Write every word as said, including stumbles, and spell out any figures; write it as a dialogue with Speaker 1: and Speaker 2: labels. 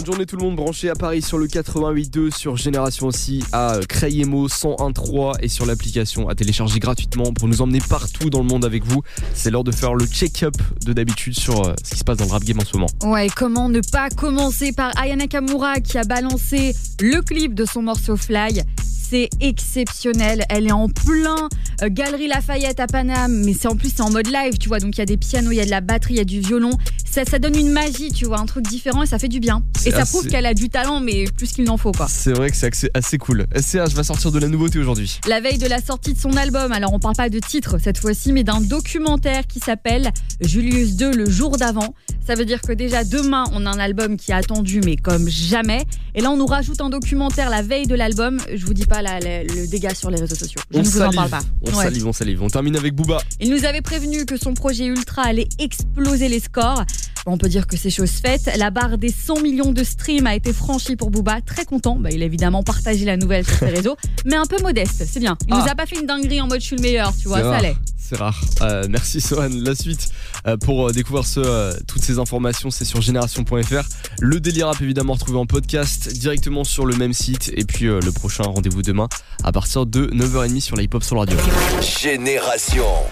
Speaker 1: bonne journée tout le monde, branché à Paris sur le quatre-vingt-huit deux, sur Génération aussi, à Crayemo cent un trois et sur l'application à télécharger gratuitement pour nous emmener partout dans le monde avec vous. C'est l'heure de faire le check-up de d'habitude sur ce qui se passe dans le rap game en ce moment.
Speaker 2: Ouais, comment ne pas commencer par Aya Nakamura qui a balancé le clip de son morceau Fly. C'est exceptionnel, elle est en plein euh, Galerie Lafayette à Paname, mais c'est en plus c'est en mode live, tu vois, donc il y a des pianos, il y a de la batterie, il y a du violon, ça, ça donne une magie, tu vois, un truc différent et ça fait du bien.
Speaker 1: C'est
Speaker 2: et ça
Speaker 1: assez...
Speaker 2: prouve qu'elle a du talent, mais plus qu'il n'en faut, quoi.
Speaker 1: C'est vrai que c'est assez, assez cool. S C H va sortir de la nouveauté aujourd'hui.
Speaker 2: La veille de la sortie de son album, alors on parle pas de titre cette fois-ci, mais d'un documentaire qui s'appelle Julius deux, le jour d'avant. Ça veut dire que déjà demain, on a un album qui est attendu, mais comme jamais. Et là, on nous rajoute un documentaire la veille de l'album. Je vous dis pas la, la, le dégâts sur les réseaux sociaux. Je
Speaker 1: on
Speaker 2: ne vous
Speaker 1: salive,
Speaker 2: en parle pas.
Speaker 1: On
Speaker 2: ouais.
Speaker 1: salive, on salive. On termine avec Booba.
Speaker 2: Il nous avait prévenu que son projet Ultra allait exploser les scores. Bon, on peut dire que c'est chose faite. La barre des cent millions de streams a été franchie pour Booba. Très content. Bah, il a évidemment partagé la nouvelle sur ses réseaux, mais un peu modeste. C'est bien. Il ah. nous a pas fait une dinguerie en mode je suis le meilleur, tu vois.
Speaker 1: C'est
Speaker 2: ça
Speaker 1: rare.
Speaker 2: allait.
Speaker 1: C'est rare. Euh, merci Sohan. La suite euh, pour euh, découvrir ce, euh, toutes ces informations, c'est sur génération point f r. Le Daily Rap évidemment retrouvé en podcast directement sur le même site. Et puis euh, le prochain rendez-vous demain à partir de neuf heures trente sur la Hip Hop Soul Radio.
Speaker 3: Génération.